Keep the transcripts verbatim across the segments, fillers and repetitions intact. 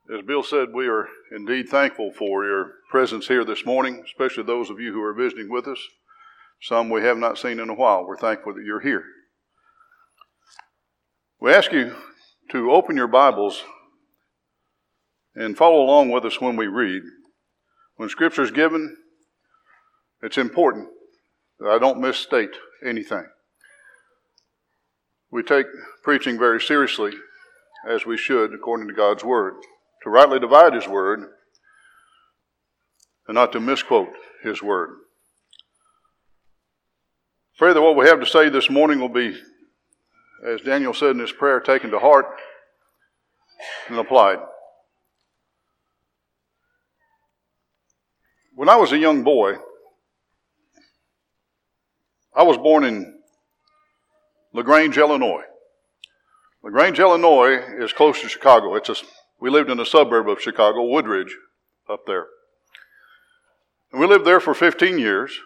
As Bill said, we are indeed thankful for your presence here this morning, especially those of you who are visiting with us. Some we have not seen in a while. We're thankful that you're here. We ask you to open your Bibles and follow along with us when we read. When Scripture is given, it's important that I don't misstate anything. We take preaching very seriously, as we should, according to God's Word, to rightly divide His Word and not to misquote His Word. Pray that what we have to say this morning will be, as Daniel said in his prayer, taken to heart and applied. When I was a young boy, I was born in LaGrange, Illinois. LaGrange, Illinois is close to Chicago. It's a, we lived in a suburb of Chicago, Woodridge, up there. And we lived there for fifteen years.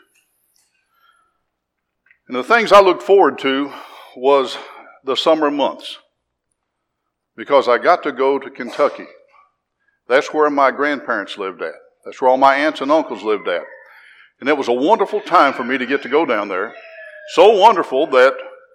And the things I looked forward to was the summer months, because I got to go to Kentucky. That's where my grandparents lived at. That's where all my aunts and uncles lived at. And it was a wonderful time for me to get to go down there. So wonderful that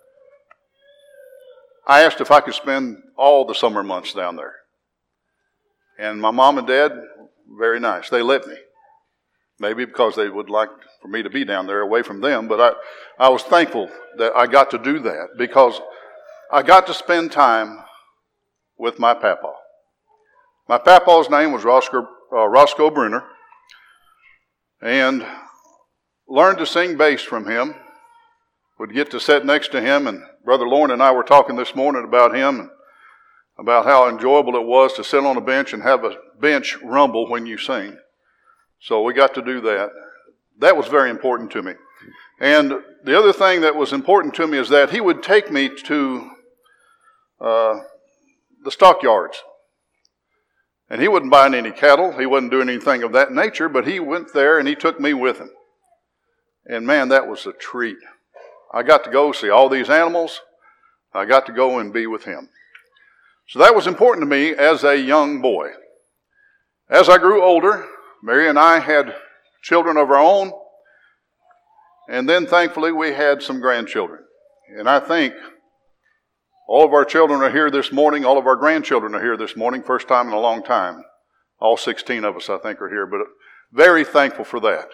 I asked if I could spend all the summer months down there. And my mom and dad, very nice. They let me. Maybe because they would like for me to be down there away from them. But I, I was thankful that I got to do that, because I got to spend time with my papa. My papa's name was Roscoe, uh, Roscoe Bruner. And learned to sing bass from him. Would get to sit next to him, and Brother Lauren and I were talking this morning about him, and about how enjoyable it was to sit on a bench and have a bench rumble when you sing. So we got to do that. That was very important to me. And the other thing that was important to me is that he would take me to uh, the stockyards. And he wasn't buying any cattle. He wasn't doing anything of that nature, but he went there and he took me with him. And man, that was a treat. I got to go see all these animals. I got to go and be with him. So that was important to me as a young boy. As I grew older, Mary and I had children of our own. And then thankfully we had some grandchildren. And I think all of our children are here this morning. All of our grandchildren are here this morning. First time in a long time. All sixteen of us, I think, are here. But very thankful for that.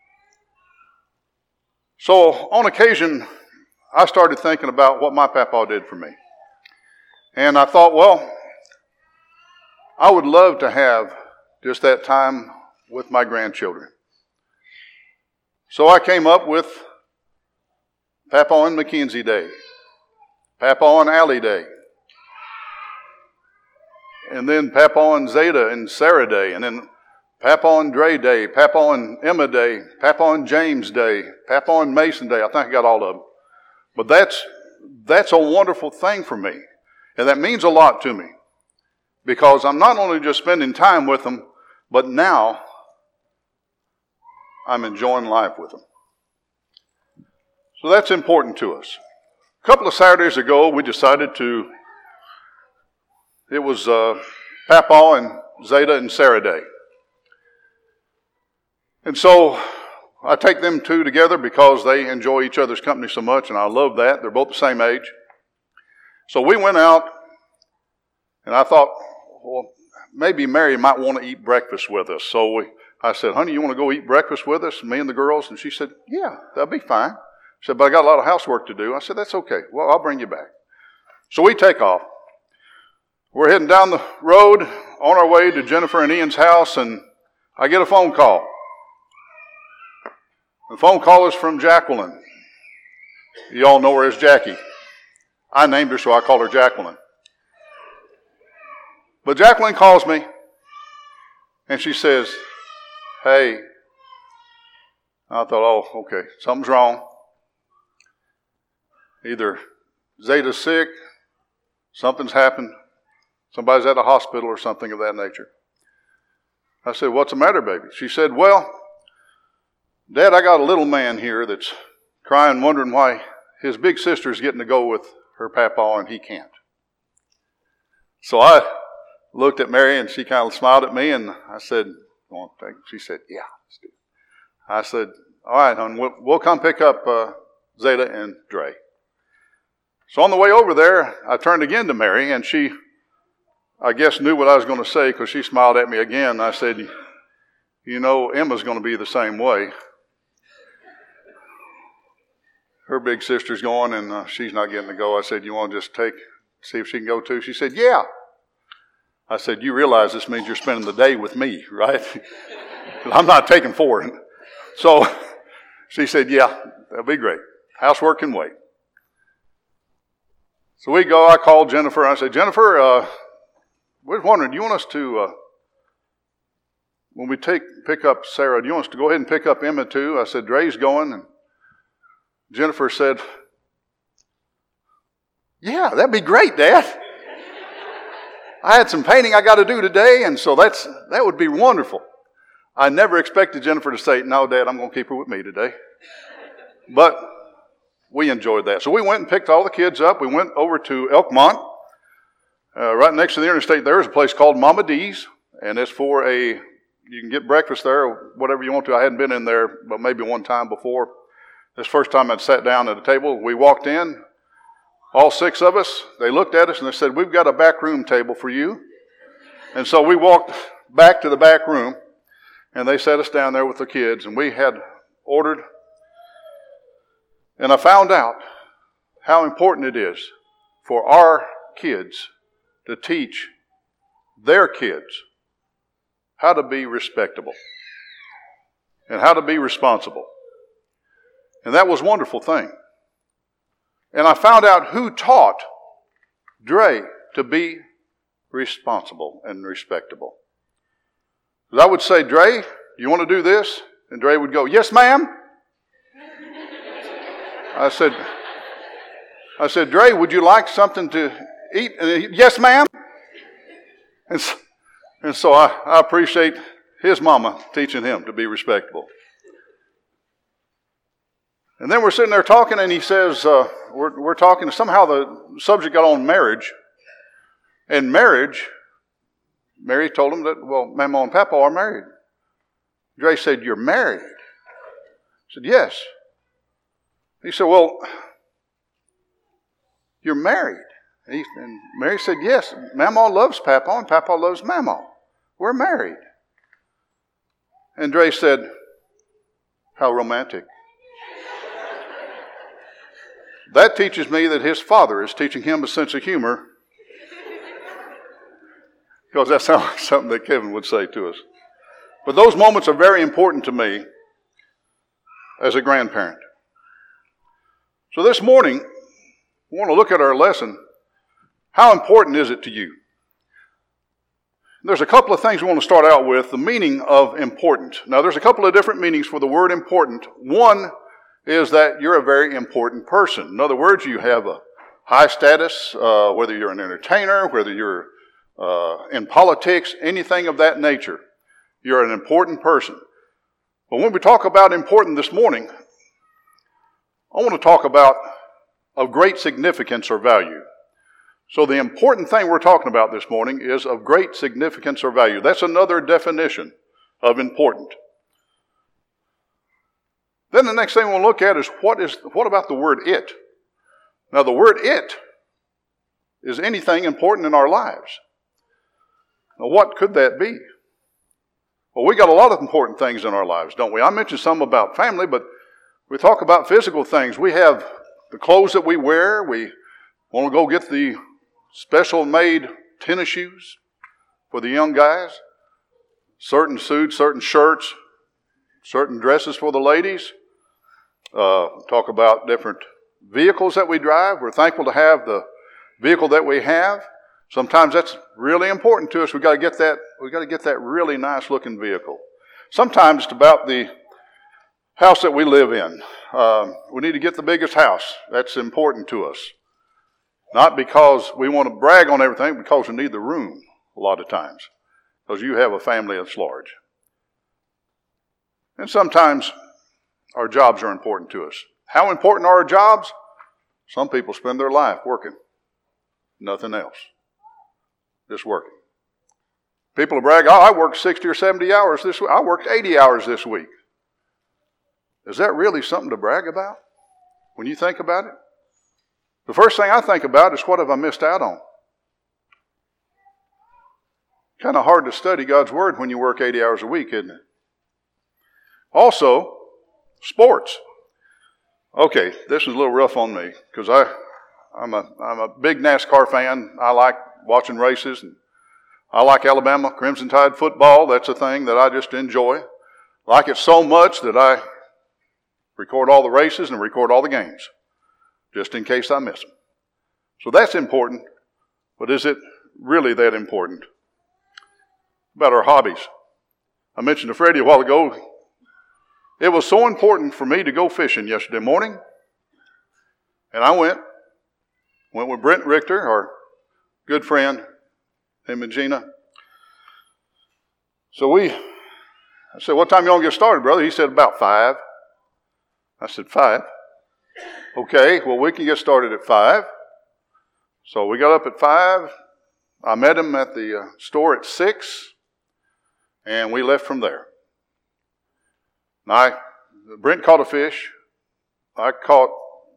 So on occasion, I started thinking about what my papa did for me. And I thought, well, I would love to have just that time with my grandchildren. So I came up with Papa and Mackenzie Day, Papa and Allie Day, and then Papa and Zeta and Sarah Day, and then Papa and Dre Day, Papa and Emma Day, Papa and James Day, Papa and Mason Day. I think I got all of them. But that's that's a wonderful thing for me. And that means a lot to me. Because I'm not only just spending time with them, but now I'm enjoying life with them. So that's important to us. A couple of Saturdays ago, we decided to, it was uh, Papa and Zeta and Sarah Day. And so I take them two together because they enjoy each other's company so much, and I love that. They're both the same age. So we went out, and I thought, well, maybe Mary might want to eat breakfast with us. So we, I said, honey, you want to go eat breakfast with us, me and the girls? And she said, yeah, that'll be fine. She said, but I got a lot of housework to do. I said, that's okay. Well, I'll bring you back. So we take off. We're heading down the road on our way to Jennifer and Ian's house, and I get a phone call. The phone call is from Jacqueline. You all know her as Jackie. I named her, so I call her Jacqueline. But Jacqueline calls me, and she says, hey. I thought, oh, okay, something's wrong. Either Zeta's sick, something's happened, somebody's at a hospital or something of that nature. I said, what's the matter, baby? She said, well, Dad, I got a little man here that's crying, wondering why his big sister's getting to go with her papa and he can't. So I looked at Mary, and she kind of smiled at me, and I said, "Want to take?" She said, "Yeah, let's do it." I said, "All right, hon, we'll, we'll come pick up uh, Zeta and Dre." So on the way over there, I turned again to Mary, and she, I guess, knew what I was going to say because she smiled at me again. I said, "You know, Emma's going to be the same way. Her big sister's going, and uh, she's not getting to go." I said, "You want to just take, see if she can go too?" She said, "Yeah." I said, "You realize this means you're spending the day with me, right?" I'm not taking four. So she said, "Yeah, that'll be great. Housework can wait." So we go. I called Jennifer. I said, "Jennifer, uh, we're wondering, do you want us to, uh, when we take pick up Sarah, do you want us to go ahead and pick up Emma too?" I said, "Dre's going." And Jennifer said, "Yeah, that'd be great, Dad. I had some painting I got to do today, and so that's that would be wonderful." I never expected Jennifer to say, "No, Dad, I'm going to keep her with me today." But we enjoyed that. So we went and picked all the kids up. We went over to Elkmont. Uh, right next to the interstate there is a place called Mama D's, and it's for a, you can get breakfast there or whatever you want to. I hadn't been in there, but maybe one time before. This first time I'd sat down at a table. We walked in, all six of us. They looked at us and they said, "We've got a back room table for you." And so we walked back to the back room, and they sat us down there with the kids, and we had ordered. And I found out how important it is for our kids to teach their kids how to be respectable and how to be responsible. And that was a wonderful thing. And I found out who taught Dre to be responsible and respectable. I would say, "Dre, you want to do this?" And Dre would go, "Yes, ma'am." I said, I said, "Dre, would you like something to eat?" And he, "Yes, ma'am." And so, and so I, I appreciate his mama teaching him to be respectable. And then we're sitting there talking, and he says, uh, we're, we're talking, somehow the subject got on marriage. And marriage, Mary told him that, well, Mama and Papa are married. Dre said, "You're married?" I said, "Yes." He said, "Well, you're married." And, he, and Mary said, "Yes, Mama loves Papa, and Papa loves Mama. We're married." And Dre said, "How romantic." That teaches me that his father is teaching him a sense of humor, because that sounds like something that Kevin would say to us. But those moments are very important to me as a grandparent. So this morning, we want to look at our lesson. How important is it to you? There's a couple of things we want to start out with. The meaning of important. Now, there's a couple of different meanings for the word important. One is that you're a very important person. In other words, you have a high status, uh, whether you're an entertainer, whether you're uh, in politics, anything of that nature. You're an important person. But when we talk about important this morning, I want to talk about of great significance or value. So the important thing we're talking about this morning is of great significance or value. That's another definition of important. Then the next thing we'll look at is what is what about the word it? Now the word it is anything important in our lives. Now what could that be? Well, we got a lot of important things in our lives, don't we? I mentioned some about family, but we talk about physical things. We have the clothes that we wear. We want to go get the special made tennis shoes for the young guys. Certain suits, certain shirts, certain dresses for the ladies. Uh, talk about different vehicles that we drive. We're thankful to have the vehicle that we have. Sometimes that's really important to us. We've got to get that, we've got to get that really nice looking vehicle. Sometimes it's about the house that we live in. Um, we need to get the biggest house. That's important to us. Not because we want to brag on everything, because we need the room a lot of times. Because you have a family that's large. And sometimes our jobs are important to us. How important are our jobs? Some people spend their life working. Nothing else. Just working. People will brag, oh, I worked sixty or seventy hours this week. I worked eighty hours this week. Is that really something to brag about when you think about it? The first thing I think about is, what have I missed out on? Kind of hard to study God's Word when you work eighty hours a week, isn't it? Also, sports. Okay, this is a little rough on me because I, I'm a I'm a big NASCAR fan. I like watching races, and I like Alabama Crimson Tide football. That's a thing that I just enjoy. Like it so much that I record all the races and record all the games, just in case I miss them. So that's important, but is it really that important? About our hobbies. I mentioned to Freddie a while ago, it was so important for me to go fishing yesterday morning, and I went. Went with Brent Richter, our good friend, him and Gina. So we, I said, what time you want to get started, brother? He said, about five. I said, five? Okay, well, we can get started at five. So we got up at five. I met him at the uh, store at six, and we left from there. Now, I, Brent caught a fish. I caught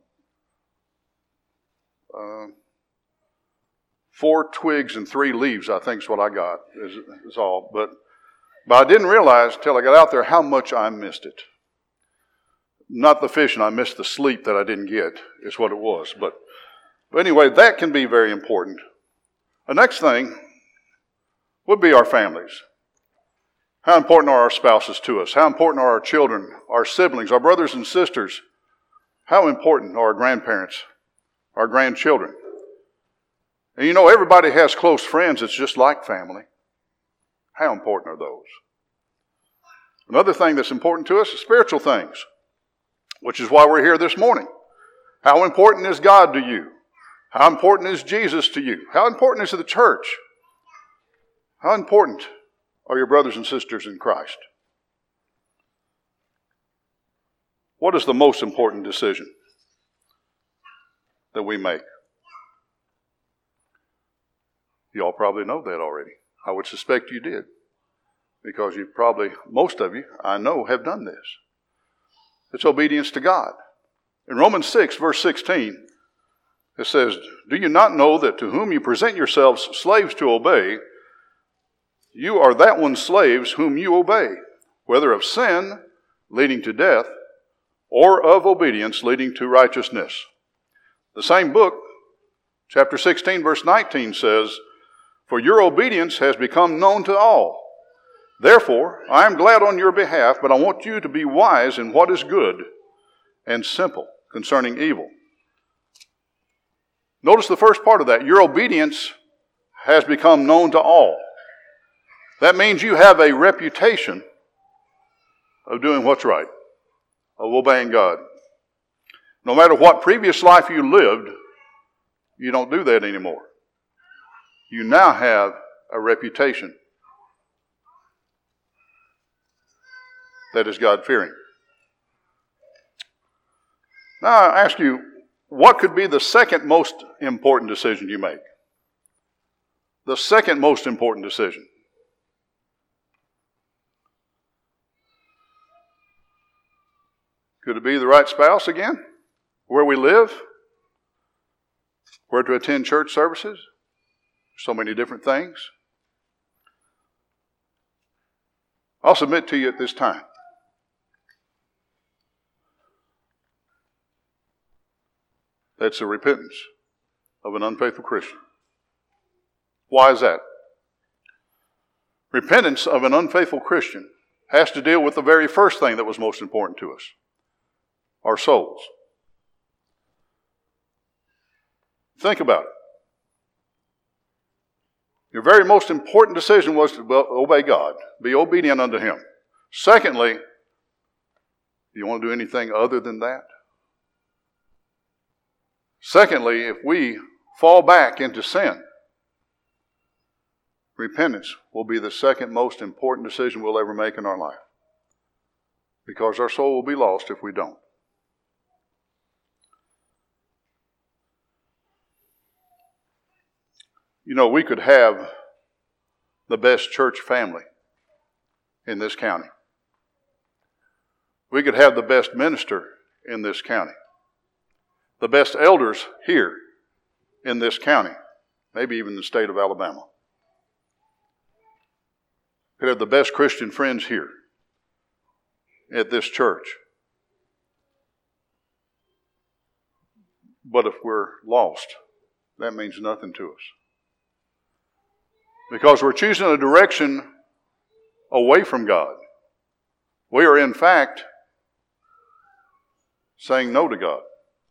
uh, four twigs and three leaves, I think is what I got, is, is all. But, but I didn't realize until I got out there how much I missed it. Not the fishing, I missed the sleep that I didn't get, is what it was. But, but anyway, that can be very important. The next thing would be our families. How important are our spouses to us? How important are our children, our siblings, our brothers and sisters? How important are our grandparents, our grandchildren? And you know, everybody has close friends. It's just like family. How important are those? Another thing that's important to us is spiritual things, which is why we're here this morning. How important is God to you? How important is Jesus to you? How important is the church? How important are your brothers and sisters in Christ? What is the most important decision that we make? You all probably know that already. I would suspect you did, because you probably, most of you, I know, have done this. It's obedience to God. In Romans six, verse sixteen, it says, do you not know that to whom you present yourselves slaves to obey, you are that one's slaves whom you obey, whether of sin, leading to death, or of obedience, leading to righteousness. The same book, chapter sixteen, verse nineteen says, for your obedience has become known to all. Therefore, I am glad on your behalf, but I want you to be wise in what is good and simple concerning evil. Notice the first part of that. Your obedience has become known to all. That means you have a reputation of doing what's right, of obeying God. No matter what previous life you lived, you don't do that anymore. You now have a reputation that is God-fearing. Now I ask you, what could be the second most important decision you make? The second most important decision. Could it be the right spouse again? Where we live? Where to attend church services? So many different things. I'll submit to you at this time. That's the repentance of an unfaithful Christian. Why is that? Repentance of an unfaithful Christian has to deal with the very first thing that was most important to us. Our souls. Think about it. Your very most important decision was to obey God, be obedient unto Him. Secondly, do you want to do anything other than that? Secondly, if we fall back into sin, repentance will be the second most important decision we'll ever make in our life, because our soul will be lost if we don't. You know, we could have the best church family in this county. We could have the best minister in this county. The best elders here in this county. Maybe even the state of Alabama. We could have the best Christian friends here at this church. But if we're lost, that means nothing to us. Because we're choosing a direction away from God. We are, in fact, saying no to God.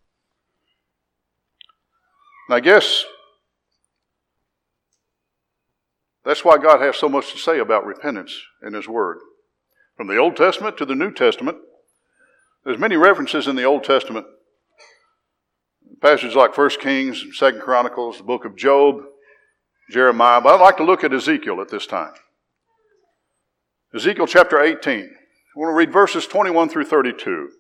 And I guess that's why God has so much to say about repentance in His Word. From the Old Testament to the New Testament, there's many references in the Old Testament. Passages like First Kings, Second Chronicles, the book of Job, Jeremiah. But I'd like to look at Ezekiel at this time. Ezekiel chapter eighteen. I want to read verses twenty-one through thirty-two.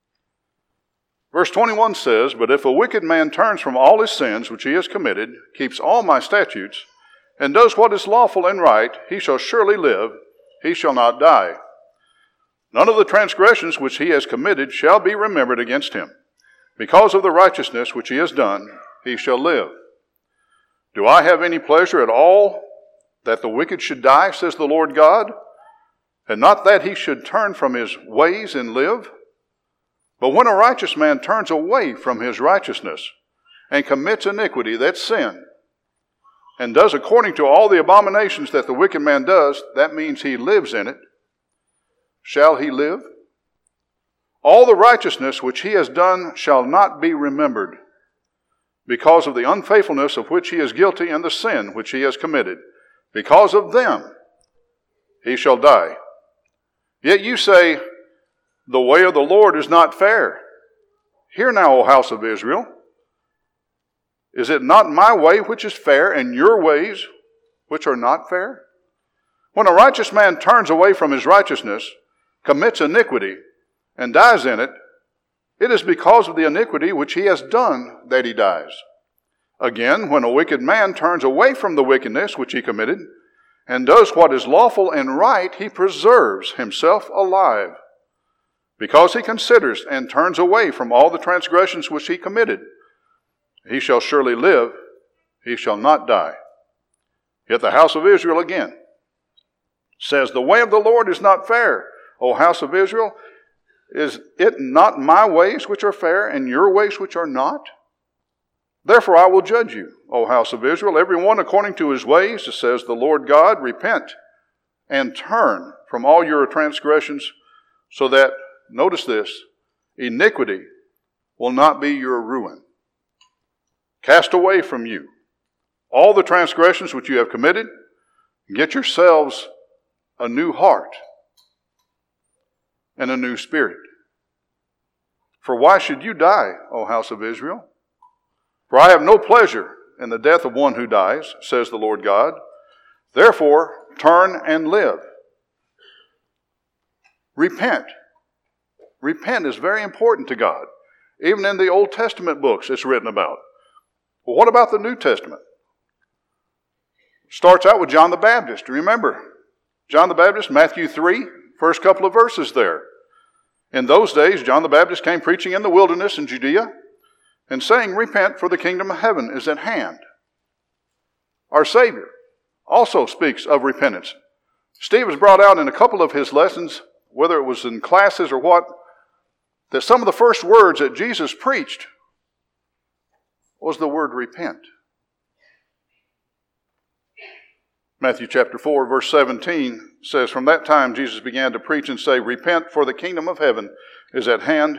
Verse twenty-one says, "But if a wicked man turns from all his sins which he has committed, keeps all my statutes, and does what is lawful and right, he shall surely live, he shall not die. None of the transgressions which he has committed shall be remembered against him. Because of the righteousness which he has done, he shall live. Do I have any pleasure at all that the wicked should die, says the Lord God, and not that he should turn from his ways and live? But when a righteous man turns away from his righteousness and commits iniquity, that's sin, and does according to all the abominations that the wicked man does, that means he lives in it, shall he live? All the righteousness which he has done shall not be remembered, because of the unfaithfulness of which he is guilty and the sin which he has committed. Because of them he shall die. Yet you say, the way of the Lord is not fair. Hear now, O house of Israel. Is it not my way which is fair, and your ways which are not fair? When a righteous man turns away from his righteousness, commits iniquity, and dies in it, it is because of the iniquity which he has done that he dies. Again, when a wicked man turns away from the wickedness which he committed, and does what is lawful and right, he preserves himself alive. Because he considers and turns away from all the transgressions which he committed, he shall surely live, he shall not die. Yet the house of Israel again says, the way of the Lord is not fair, O house of Israel. Is it not my ways which are fair, and your ways which are not? Therefore I will judge you, O house of Israel, every one according to his ways, says the Lord God. Repent and turn from all your transgressions, so that, notice this, iniquity will not be your ruin. Cast away from you all the transgressions which you have committed, and get yourselves a new heart and a new spirit. For why should you die, O house of Israel? For I have no pleasure in the death of one who dies, says the Lord God. Therefore, turn and live. Repent. Repent is very important to God. Even in the Old Testament books it's written about. Well, what about the New Testament? It starts out with John the Baptist. Remember, John the Baptist, Matthew three, first couple of verses there. In those days, John the Baptist came preaching in the wilderness in Judea and saying, repent, for the kingdom of heaven is at hand. Our Savior also speaks of repentance. Steve has brought out in a couple of his lessons, whether it was in classes or what, that some of the first words that Jesus preached was the word repent. Matthew chapter four, verse seventeen says, from that time Jesus began to preach and say, repent, for the kingdom of heaven is at hand.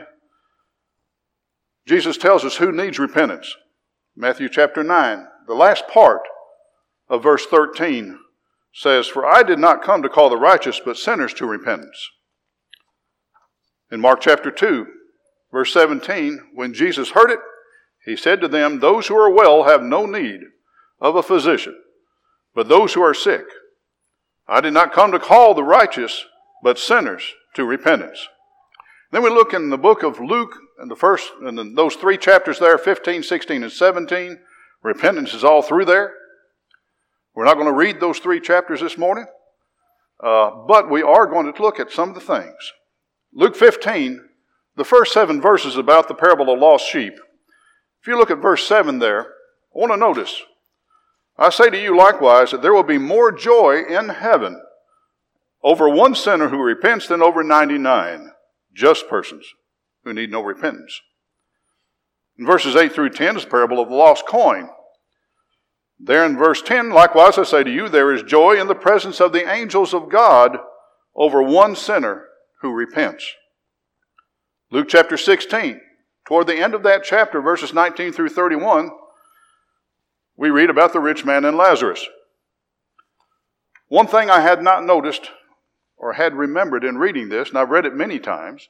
Jesus tells us who needs repentance. Matthew chapter nine, the last part of verse thirteen says, for I did not come to call the righteous, but sinners to repentance. In Mark chapter two, verse seventeen, when Jesus heard it, he said to them, those who are well have no need of a physician, but those who are sick. I did not come to call the righteous, but sinners to repentance. Then we look in the book of Luke, and the first, and those three chapters there, fifteen, sixteen, and seventeen. Repentance is all through there. We're not going to read those three chapters this morning, uh, but we are going to look at some of the things. Luke fifteen, the first seven verses about the parable of lost sheep. If you look at verse seven there, I want to notice, I say to you likewise that there will be more joy in heaven over one sinner who repents than over ninety-nine just persons who need no repentance. In verses eight through ten is the parable of the lost coin. There in verse ten, likewise I say to you, there is joy in the presence of the angels of God over one sinner who repents. Luke chapter sixteen, toward the end of that chapter, verses nineteen through thirty-one, we read about the rich man and Lazarus. One thing I had not noticed or had remembered in reading this, and I've read it many times,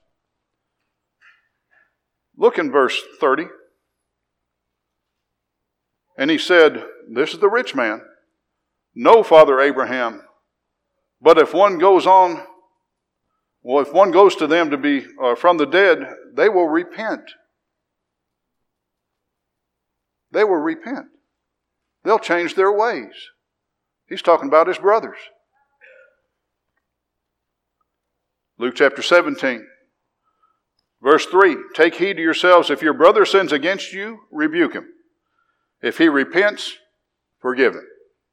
look in verse thirty. And he said, this is the rich man. No, Father Abraham, but if one goes on, well, if one goes to them to be uh, from the dead, they will repent. They will repent. They'll change their ways. He's talking about his brothers. Luke chapter seventeen, verse three, take heed to yourselves. If your brother sins against you, rebuke him. If he repents, forgive him.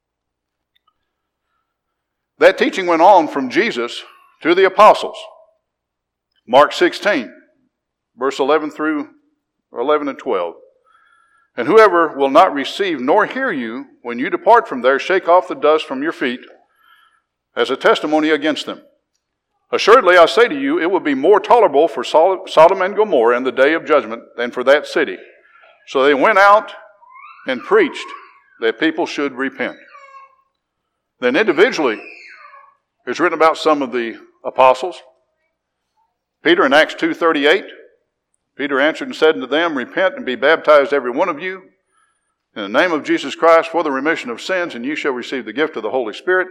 That teaching went on from Jesus to the apostles. Mark sixteen, verse eleven through eleven and twelve. And whoever will not receive nor hear you, when you depart from there, shake off the dust from your feet as a testimony against them. Assuredly, I say to you, it will be more tolerable for Sodom and Gomorrah in the day of judgment than for that city. So they went out and preached that people should repent. Then individually, it's written about some of the apostles. Peter in Acts two thirty-eight, Peter answered and said unto them, repent and be baptized every one of you in the name of Jesus Christ for the remission of sins, and you shall receive the gift of the Holy Spirit.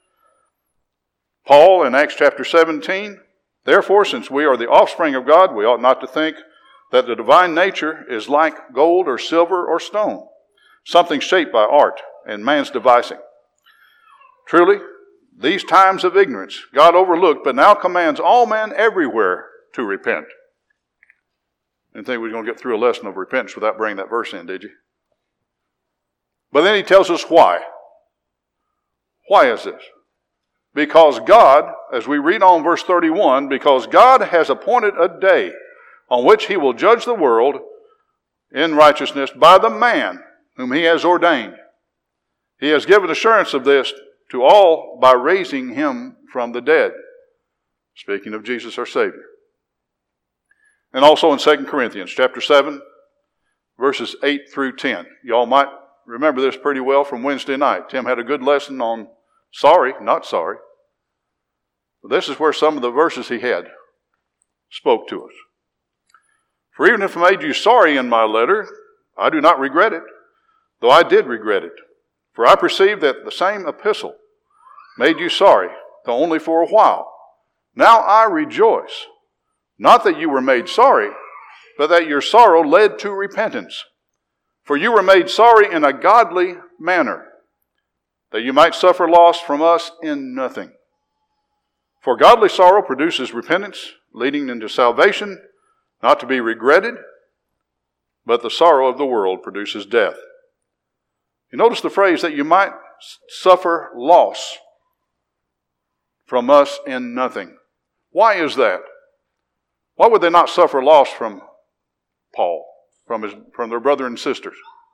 Paul in Acts chapter seventeen, therefore, since we are the offspring of God, we ought not to think that the divine nature is like gold or silver or stone, something shaped by art and man's devising. Truly, these times of ignorance God overlooked, but now commands all men everywhere to repent. Didn't think we were going to get through a lesson of repentance without bringing that verse in, did you? But then he tells us why. Why is this? Because God, as we read on verse thirty-one, because God has appointed a day on which he will judge the world in righteousness by the man whom he has ordained. He has given assurance of this to all by raising him from the dead. Speaking of Jesus our Savior. And also in Second Corinthians chapter seven, verses eight through ten. Y'all might remember this pretty well from Wednesday night. Tim had a good lesson on sorry, not sorry. This is where some of the verses he had spoke to us. For even if I made you sorry in my letter, I do not regret it, though I did regret it. For I perceive that the same epistle made you sorry, though only for a while. Now I rejoice, not that you were made sorry, but that your sorrow led to repentance. For you were made sorry in a godly manner, that you might suffer loss from us in nothing. For godly sorrow produces repentance, leading into salvation, not to be regretted, but the sorrow of the world produces death. You notice the phrase that you might suffer loss from us in nothing. Why is that? Why would they not suffer loss from Paul, from his, from their brother and sisters?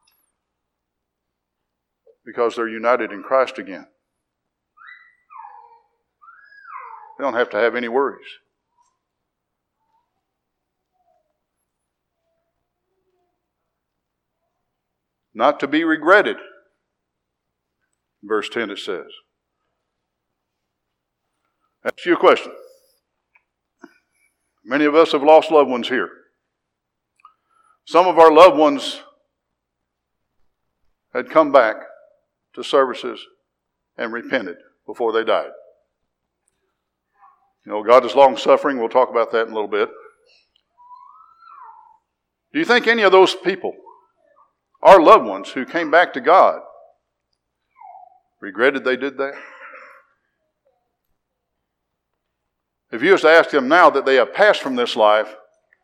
Because they're united in Christ again. They don't have to have any worries. Not to be regretted. Verse ten it says. Ask you a question. Many of us have lost loved ones here. Some of our loved ones had come back to services and repented before they died. You know, God is long-suffering. We'll talk about that in a little bit. Do you think any of those people, our loved ones who came back to God, regretted they did that? If you was to ask them now that they have passed from this life,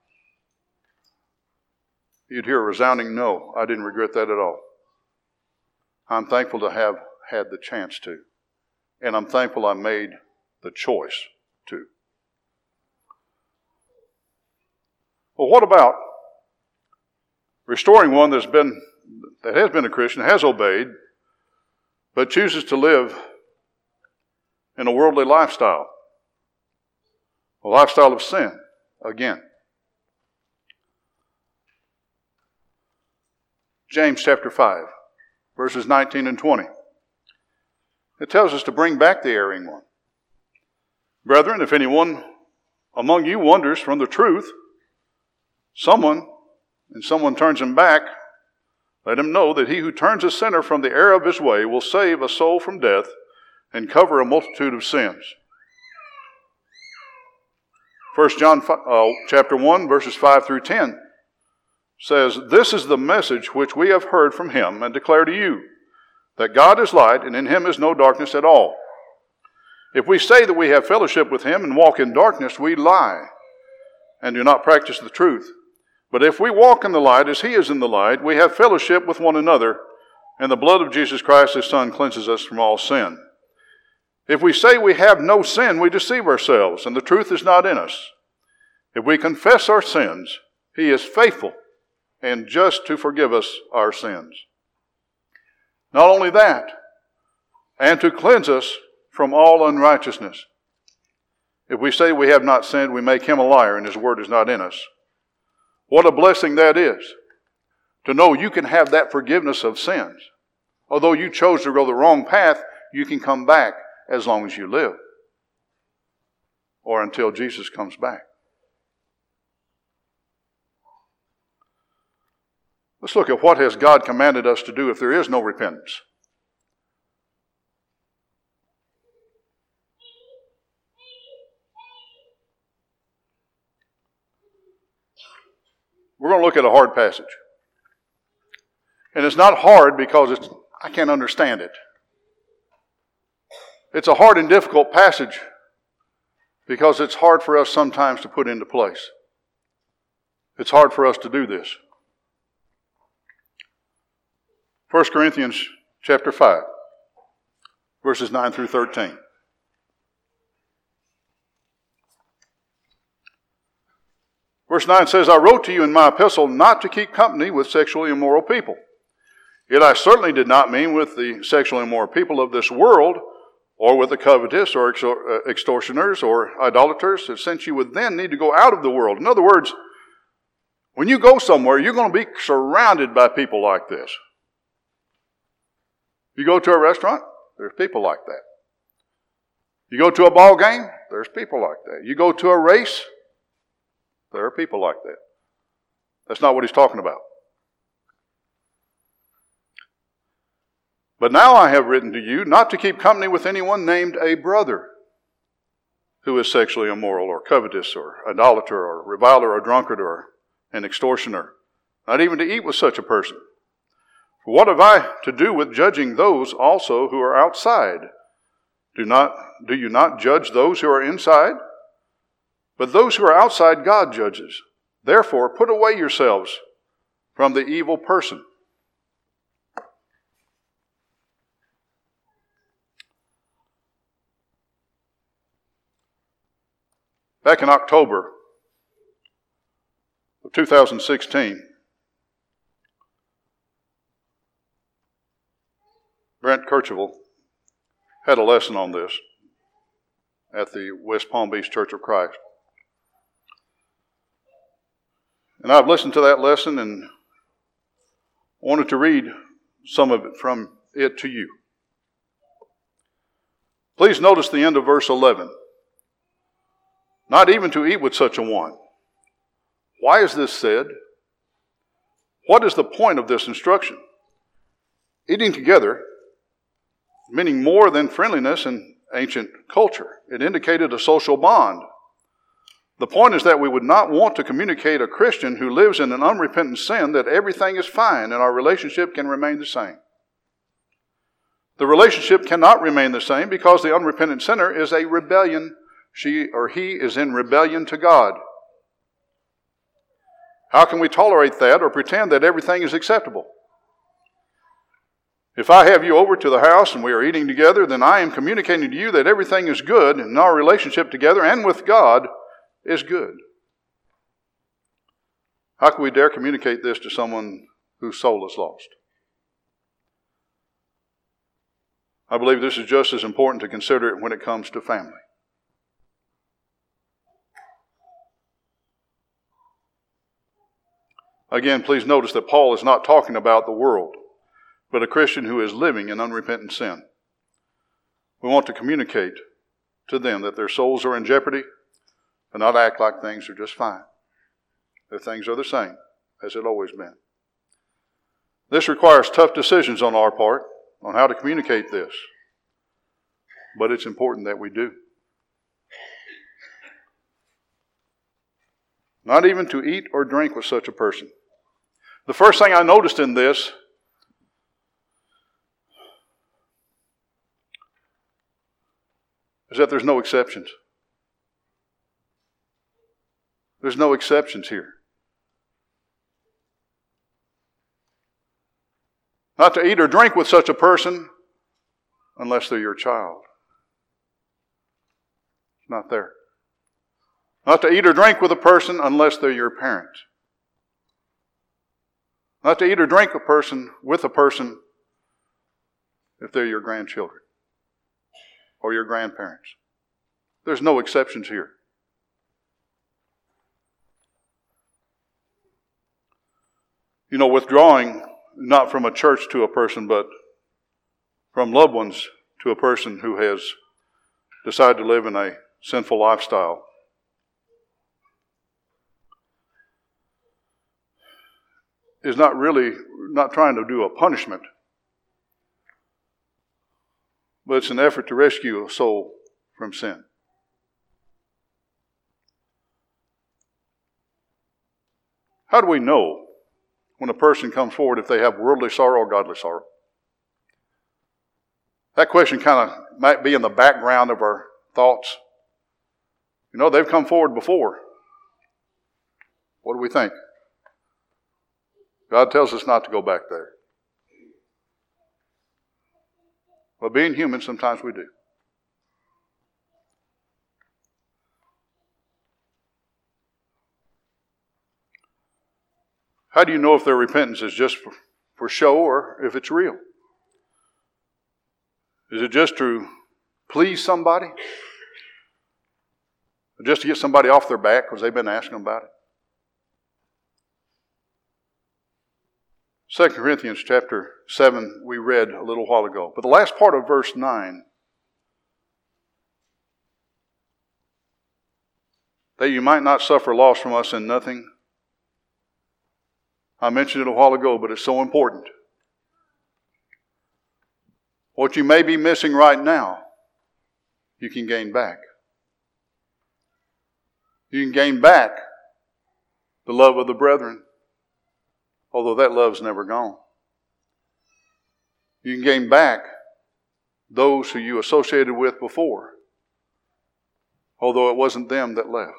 you'd hear a resounding no. I didn't regret that at all. I'm thankful to have had the chance to. And I'm thankful I made the choice to. Well, what about restoring one that's been, that has been a Christian, has obeyed, but chooses to live in a worldly lifestyle? A lifestyle of sin, again. James chapter five, verses nineteen and twenty. It tells us to bring back the erring one. Brethren, if anyone among you wanders from the truth, someone, and someone turns him back, let him know that he who turns a sinner from the error of his way will save a soul from death and cover a multitude of sins. First John uh, chapter one, verses five through ten says, "This is the message which we have heard from him and declare to you, that God is light, and in him is no darkness at all. If we say that we have fellowship with him and walk in darkness, we lie and do not practice the truth. But if we walk in the light as he is in the light, we have fellowship with one another, and the blood of Jesus Christ, his Son, cleanses us from all sin. If we say we have no sin, we deceive ourselves, and the truth is not in us. If we confess our sins, he is faithful and just to forgive us our sins. Not only that, and to cleanse us from all unrighteousness. If we say we have not sinned, we make him a liar, and his word is not in us." What a blessing that is, to know you can have that forgiveness of sins. Although you chose to go the wrong path, you can come back as long as you live, or until Jesus comes back. Let's look at what has God commanded us to do if there is no repentance. We're going to look at a hard passage. And it's not hard because it's I can't understand it. It's a hard and difficult passage because it's hard for us sometimes to put into place. It's hard for us to do this. First Corinthians chapter five, verses nine through thirteen. Verse nine says, "I wrote to you in my epistle not to keep company with sexually immoral people. Yet I certainly did not mean with the sexually immoral people of this world, or with the covetous, or extortioners, or idolaters, since you would then need to go out of the world." In other words, when you go somewhere, you're going to be surrounded by people like this. You go to a restaurant, there's people like that. You go to a ball game, there's people like that. You go to a race, there are people like that. That's not what he's talking about. "But now I have written to you not to keep company with anyone named a brother who is sexually immoral or covetous or idolater or reviler or drunkard or an extortioner, not even to eat with such a person. For what have I to do with judging those also who are outside? Do not, do you not judge those who are inside? But those who are outside God judges. Therefore, put away yourselves from the evil person." Back in October of two thousand sixteen, Brent Kercheval had a lesson on this at the West Palm Beach Church of Christ. And I've listened to that lesson and wanted to read some of it from it to you. Please notice the end of verse eleven. "Not even to eat with such a one." Why is this said? What is the point of this instruction? Eating together, meaning more than friendliness in ancient culture. It indicated a social bond. The point is that we would not want to communicate a Christian who lives in an unrepentant sin that everything is fine and our relationship can remain the same. The relationship cannot remain the same because the unrepentant sinner is a rebellion. She or he is in rebellion to God. How can we tolerate that or pretend that everything is acceptable? If I have you over to the house and we are eating together, then I am communicating to you that everything is good and our relationship together and with God is good. How can we dare communicate this to someone whose soul is lost? I believe this is just as important to consider it when it comes to family. Again, please notice that Paul is not talking about the world, but a Christian who is living in unrepentant sin. We want to communicate to them that their souls are in jeopardy and not act like things are just fine, that things are the same as it always been. This requires tough decisions on our part on how to communicate this, but it's important that we do. Not even to eat or drink with such a person. The first thing I noticed in this is that there's no exceptions. There's no exceptions here. Not to eat or drink with such a person unless they're your child. It's not there. Not to eat or drink with a person unless they're your parent. Not to eat or drink a person with a person if they're your grandchildren or your grandparents. There's no exceptions here. You know, withdrawing not from a church to a person, but from loved ones to a person who has decided to live in a sinful lifestyle is not really, not trying to do a punishment, but it's an effort to rescue a soul from sin. How do we know when a person comes forward if they have worldly sorrow or godly sorrow? That question kind of might be in the background of our thoughts. You know, they've come forward before. What do we think? God tells us not to go back there. But being human, sometimes we do. How do you know if their repentance is just for, for show or if it's real? Is it just to please somebody? Or just to get somebody off their back because they've been asking about it? Second Corinthians chapter seven we read a little while ago. But the last part of verse nine, that you might not suffer loss from us in nothing. I mentioned it a while ago, but it's so important. What you may be missing right now, you can gain back. You can gain back the love of the brethren, although that love's never gone. You can gain back those who you associated with before, although it wasn't them that left.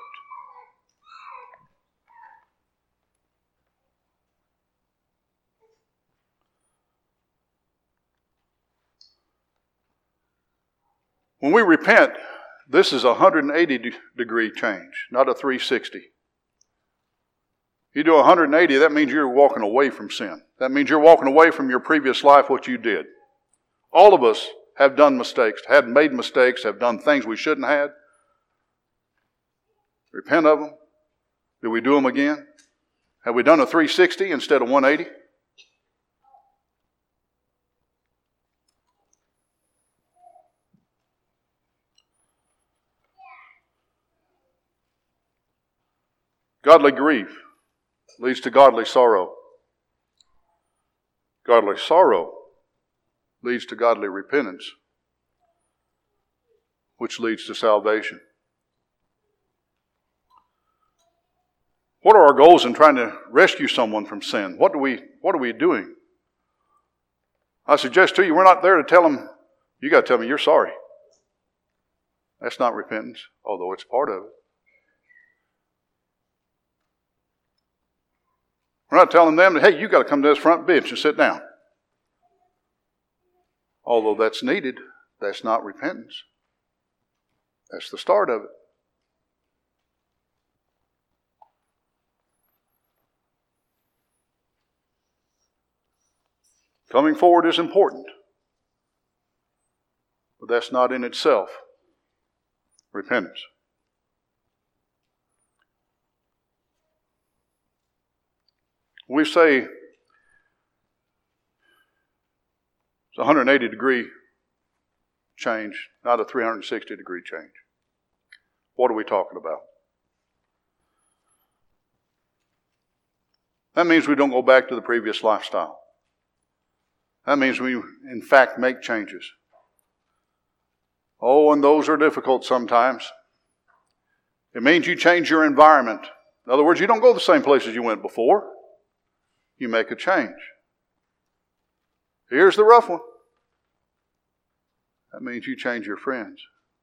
When we repent, this is a one hundred eighty degree change, not a three sixty. You do one hundred eighty, that means you're walking away from sin. That means you're walking away from your previous life, what you did. All of us have done mistakes, have made mistakes, have done things we shouldn't have. Repent of them. Do we do them again? Have we done a three sixty instead of one eighty? Godly grief leads to godly sorrow. Godly sorrow leads to godly repentance, which leads to salvation. What are our goals in trying to rescue someone from sin? What do we, what are we doing? I suggest to you, we're not there to tell them, you got to tell me you're sorry. That's not repentance, although it's part of it. We're not telling them that, hey, you got to come to this front bench and sit down. Although that's needed, that's not repentance. That's the start of it. Coming forward is important, but that's not in itself repentance. We say it's a one hundred eighty degree change, not a three hundred sixty degree change. What are we talking about? That means we don't go back to the previous lifestyle. That means we, in fact, make changes. Oh, and those are difficult sometimes. It means you change your environment. In other words, you don't go the same places you went before. You make a change. Here's the rough one. That means you change your friends.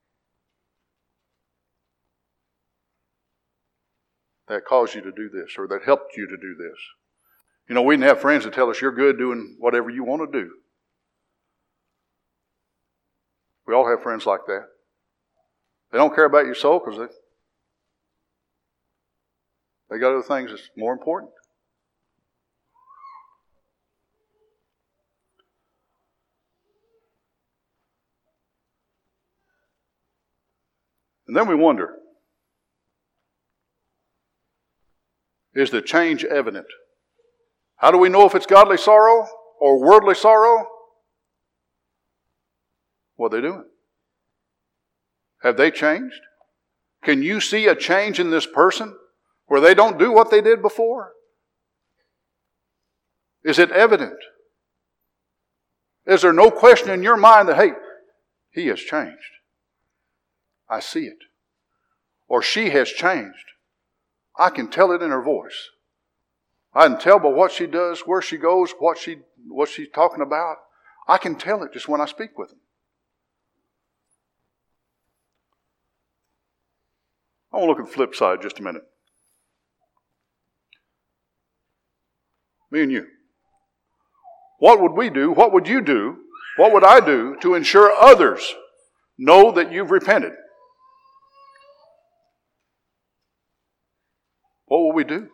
That caused you to do this, or that helped you to do this. You know, we didn't have friends that tell us you're good doing whatever you want to do. We all have friends like that. They don't care about your soul because they, they got other things that's more important. And then we wonder, is the change evident? How do we know if it's godly sorrow or worldly sorrow? What are they doing? Have they changed? Can you see a change in this person where they don't do what they did before? Is it evident? Is there no question in your mind that, hey, he has changed? I see it. Or she has changed. I can tell it in her voice. I can tell by what she does, where she goes, what she what she's talking about. I can tell it just when I speak with them. I want to look at the flip side just a minute. Me and you. What would we do? What would you do? What would I do to ensure others know that you've repented? What will we do?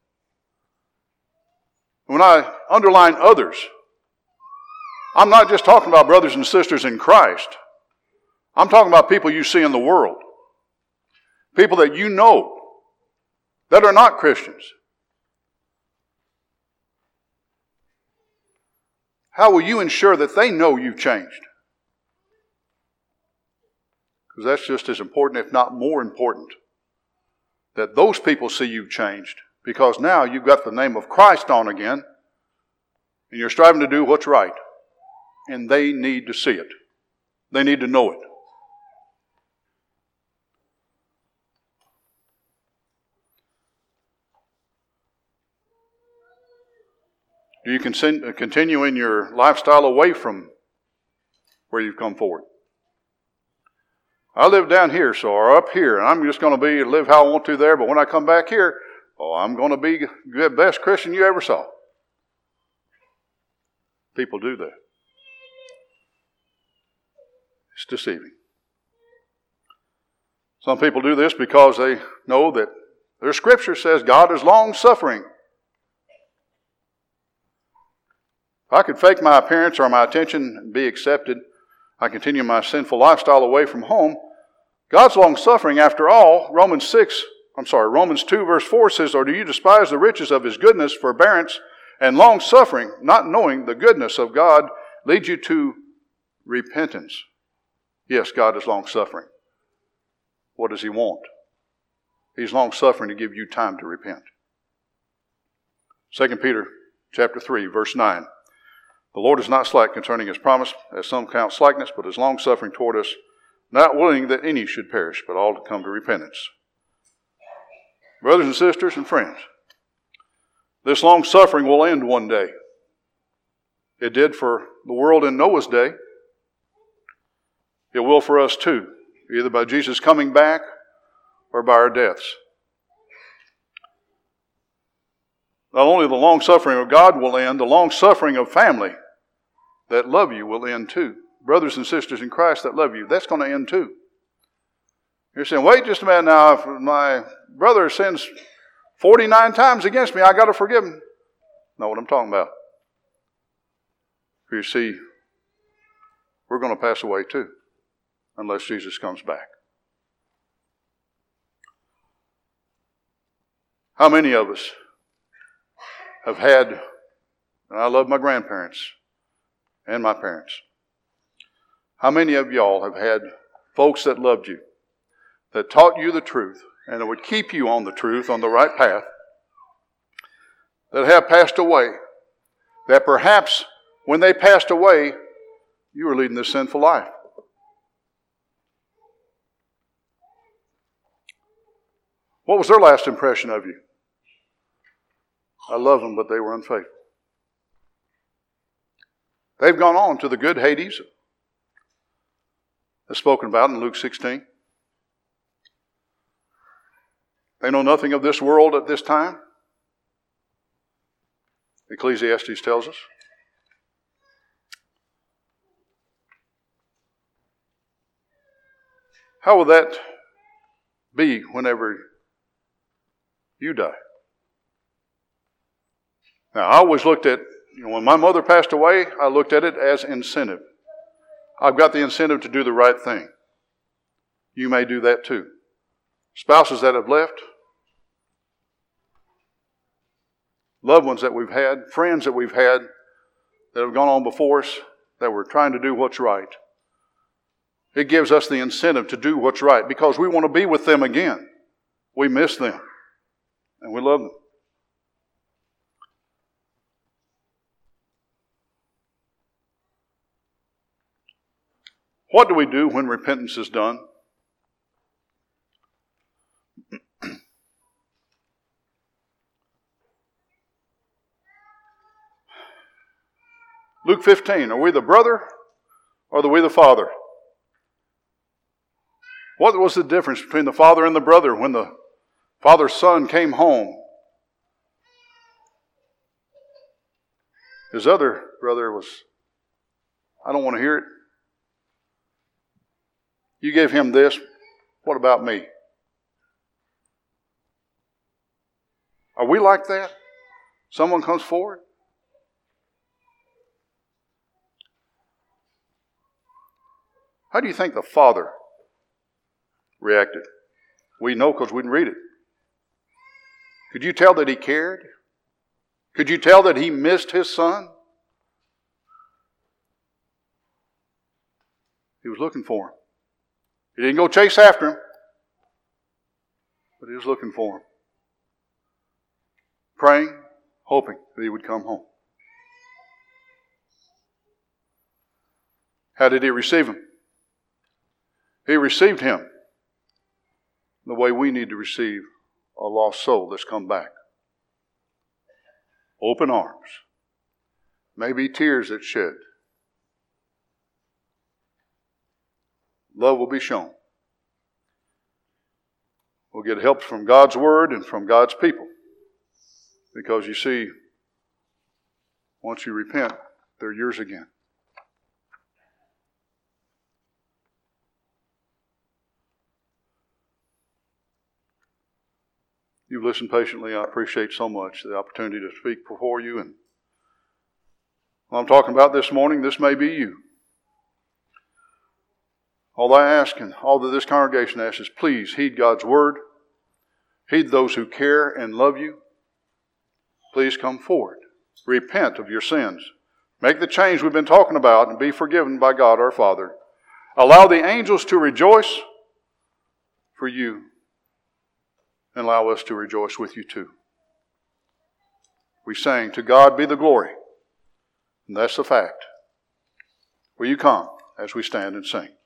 When I underline others, I'm not just talking about brothers and sisters in Christ. I'm talking about people you see in the world. People that you know that are not Christians. How will you ensure that they know you've changed? Because that's just as important, if not more important, that those people see you've changed. Because now you've got the name of Christ on again, and you're striving to do what's right. And they need to see it. They need to know it. Do you continue in your lifestyle away from where you've come forward? I live down here, so or up here, and I'm just going to be live how I want to there. But when I come back here, oh, I'm going to be the best Christian you ever saw. People do that. It's deceiving. Some people do this because they know that their scripture says God is long-suffering. If I could fake my appearance or my attention and be accepted, I continue my sinful lifestyle away from home. God's long-suffering after all. Romans six, I'm sorry, Romans two verse four says, or do you despise the riches of His goodness, forbearance, and long-suffering, not knowing the goodness of God leads you to repentance? Yes, God is long-suffering. What does He want? He's long-suffering to give you time to repent. Second Peter chapter three, verse nine. The Lord is not slack concerning His promise, as some count slackness, but is long-suffering toward us, not willing that any should perish, but all to come to repentance. Brothers and sisters and friends, this long-suffering will end one day. It did for the world in Noah's day. It will for us too, either by Jesus coming back or by our deaths. Not only the long suffering of God will end, the long suffering of family that love you will end too. Brothers and sisters in Christ that love you, that's going to end too. You're saying, wait just a minute now, if my brother sins forty-nine times against me, I got to forgive him. Know what I'm talking about. You see, we're going to pass away too, unless Jesus comes back. How many of us have had, and I love my grandparents and my parents, how many of y'all have had folks that loved you, that taught you the truth, and that would keep you on the truth, on the right path, that have passed away, that perhaps when they passed away, you were leading this sinful life? What was their last impression of you? I love them, but they were unfaithful. They've gone on to the good Hades, as spoken about in Luke sixteen. They know nothing of this world at this time. Ecclesiastes tells us. How will that be whenever you die? Now, I always looked at, you know, when my mother passed away, I looked at it as incentive. I've got the incentive to do the right thing. You may do that too. Spouses that have left, loved ones that we've had, friends that we've had that have gone on before us, that we're trying to do what's right. It gives us the incentive to do what's right because we want to be with them again. We miss them and we love them. What do we do when repentance is done? Luke fifteen, are we the brother or are we the father? What was the difference between the father and the brother when the father's son came home? His other brother was, I don't want to hear it. You gave him this. What about me? Are we like that? Someone comes forward. How do you think the father reacted? We know because we didn't read it. Could you tell that he cared? Could you tell that he missed his son? He was looking for him. He didn't go chase after him, but he was looking for him. Praying, hoping that he would come home. How did he receive him? He received him the way we need to receive a lost soul that's come back. Open arms. Maybe tears that shed. Love will be shown. We'll get help from God's Word and from God's people. Because you see, once you repent, they're yours again. You've listened patiently. I appreciate so much the opportunity to speak before you. And what I'm talking about this morning, this may be you. All I ask and all that this congregation asks is please heed God's word. Heed those who care and love you. Please come forward. Repent of your sins. Make the change we've been talking about and be forgiven by God our Father. Allow the angels to rejoice for you and allow us to rejoice with you too. We sang, "To God be the glory." And that's the fact. Will you come as we stand and sing?